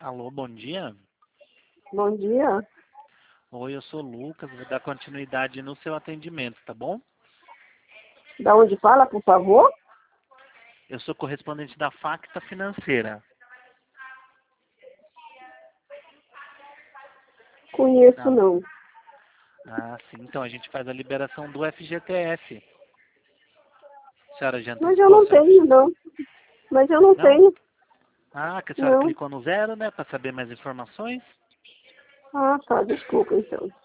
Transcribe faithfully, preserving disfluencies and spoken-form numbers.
Alô, bom dia. Bom dia. Oi, eu sou o Lucas, vou dar continuidade no seu atendimento, tá bom? Da onde fala, por favor? Eu sou correspondente da Facta Financeira. Conheço Tá? não. Ah, sim. Então a gente faz a liberação do F G T S. A senhora já Mas eu antecipou não seu tenho, F G T S? não. Mas eu não Não? tenho. Ah, que a senhora Não. clicou no zero, né, para saber mais informações? Ah, tá. Desculpa, então.